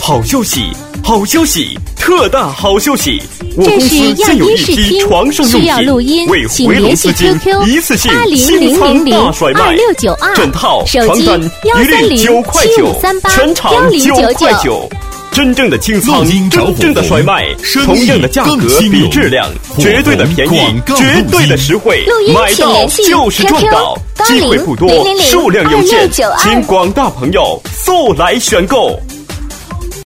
好休息，好休息，特大好休息！我公这是司现有一批床上用需要录音品，为请回笼联系资金 QQ 一次性清仓大甩卖， 80002692 整套手机床单一律9块9， 1307538 全场9块9。真正的清仓，真正的甩卖，同样的价格比质量，绝对的便宜，绝对的实惠，买到就是赚到，机会不多，数量有限，请广大朋友速来选购。